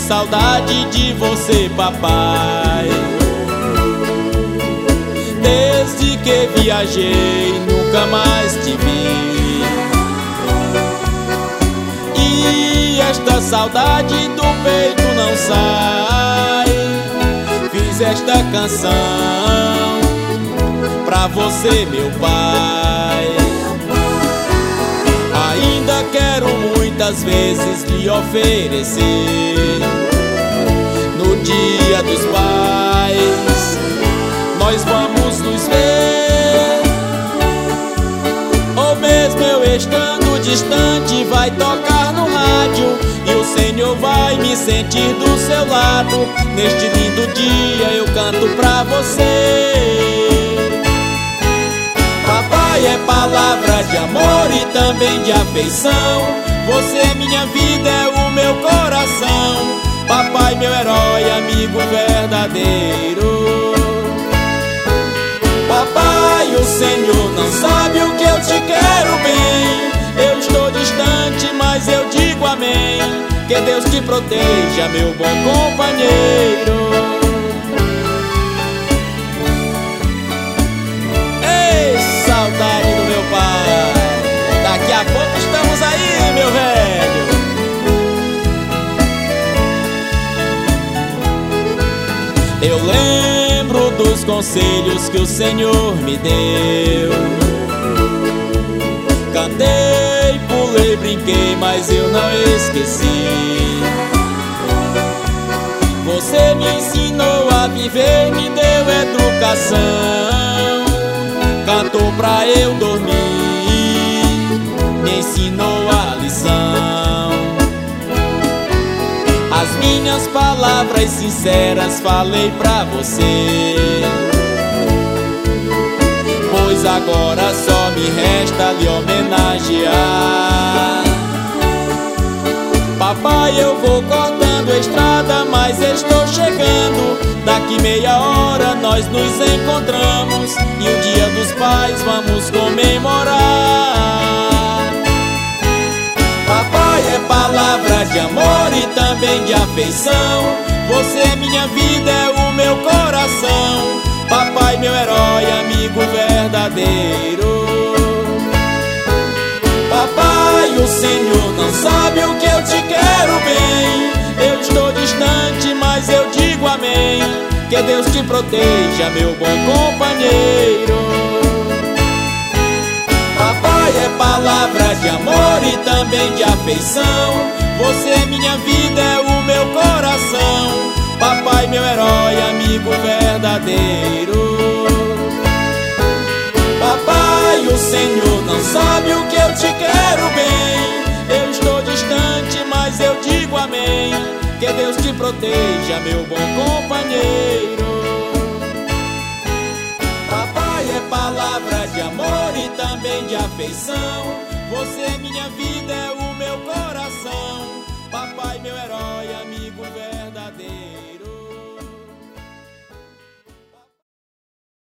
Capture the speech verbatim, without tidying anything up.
saudade de você, papai. Desde que viajei, nunca mais te vi. E esta saudade do peito não sai. Fiz esta canção pra você, meu pai. Ainda quero muitas vezes lhe oferecer, no dia dos pais nós vamos nos ver. Ou mesmo eu estando distante, vai tocar no rádio e o Senhor vai me sentir do seu lado. Neste lindo dia eu canto pra você. Papai é palavra de amor e também de afeição. Você é minha vida, é o meu coração. Papai, meu herói, amigo verdadeiro. Papai, o Senhor não sabe o que eu te quero bem. Eu estou distante, mas eu digo amém. Que Deus te proteja, meu bom companheiro. Ei, saudade do meu pai. Daqui a pouco estamos aí, meu velho. Eu lembro dos conselhos que o Senhor me deu. Cantei, pulei, brinquei, mas eu não esqueci. Você me ensinou a viver, me deu educação. Cantou pra eu dormir, me ensinou a lição. As minhas palavras sinceras falei pra você, pois agora só me resta lhe homenagear. Papai, eu vou cortando a estrada, mas estou chegando. Daqui meia hora nós nos encontramos e o dia dos pais vamos comemorar. Papai é palavra de amor e também de afeição. Você é minha vida, é o meu coração. Papai, meu herói, amigo verdadeiro. Papai, o Senhor não sabe o que eu te quero bem. Eu estou distante, mas eu digo amém. Que Deus te proteja, meu bom companheiro. Papai é palavra de amor e também de afeição. Você é minha vida, é o meu coração. Papai, meu herói, amigo verdadeiro. Papai, o Senhor não sabe o que eu te quero bem. Eu estou distante, mas eu digo amém. Que Deus te proteja, meu bom companheiro. Papai é palavra de amor e também de afeição. Você é minha vida, é o meu coração. Papai, meu herói, amigo verdadeiro.